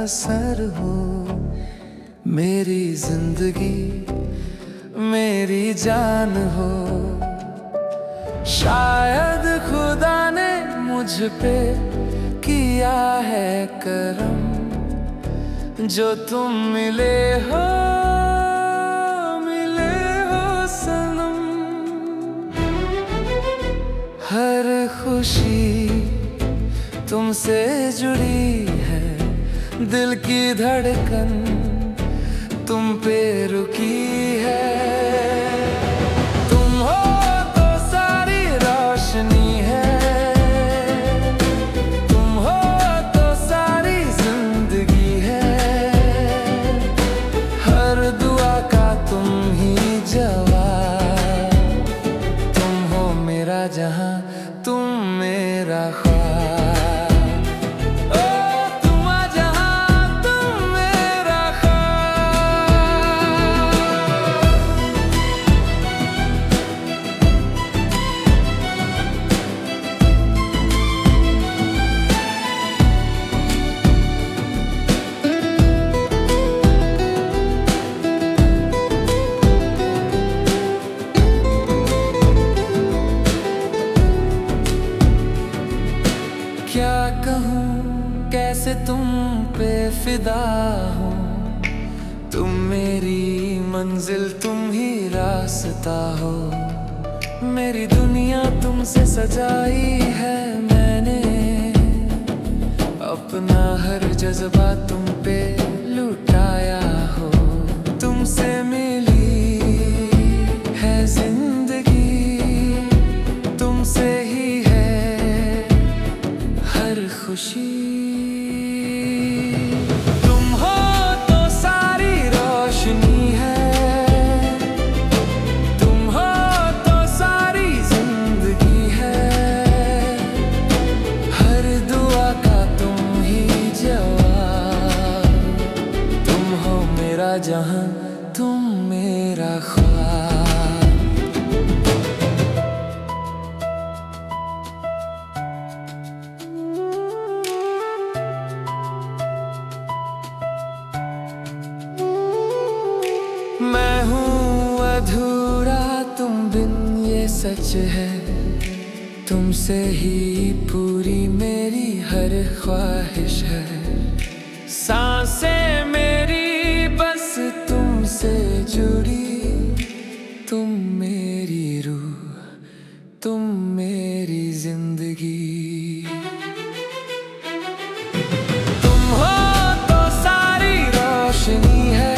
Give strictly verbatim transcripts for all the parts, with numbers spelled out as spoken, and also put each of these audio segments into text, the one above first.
Sir हो। मेरी जिंदगी मेरी जान हो। शायद खुदा ने मुझ पे किया है करम, जो तुम मिले हो मिले हो सनम। हर खुशी तुमसे जुड़ी है, दिल की धड़कन तुम पे रुकी है। तुम हो तो सारी रोशनी है, तुम हो तो सारी जिंदगी है। हर दुआ का तुम ही जवाब, तुम हो मेरा जहां तुम मेरा ख्वाब। क्या कहूँ कैसे तुम पे फिदा हूँ, तुम मेरी मंजिल तुम ही रास्ता हो। मेरी दुनिया तुमसे सजाई है मैंने, अपना हर जज्बा तुम पे लुटाया हो। तुमसे मिली है जिंदगी, तुमसे ही है हर खुशी। तुम हो तो सारी रोशनी है, तुम हो तो सारी जिंदगी है। हर दुआ का तुम ही जवाब, तुम हो मेरा जहां तुम मेरा ख्वाब। मैं हूँ अधूरा तुम बिन ये सच है, तुमसे ही पूरी मेरी हर ख्वाहिश है। सांसें मेरी बस तुमसे जुड़ी, तुम मेरी रूह तुम मेरी जिंदगी। तुम हो तो सारी रोशनी है,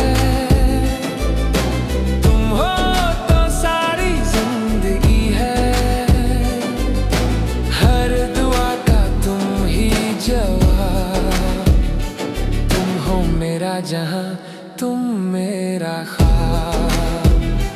मेरा जहां तुम मेरा ख्वाब।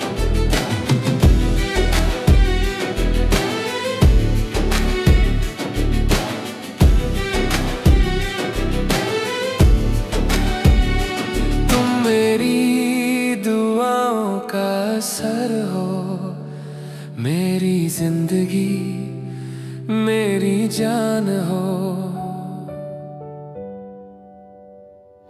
तुम मेरी दुआओं का असर हो। मेरी जिंदगी मेरी जान हो।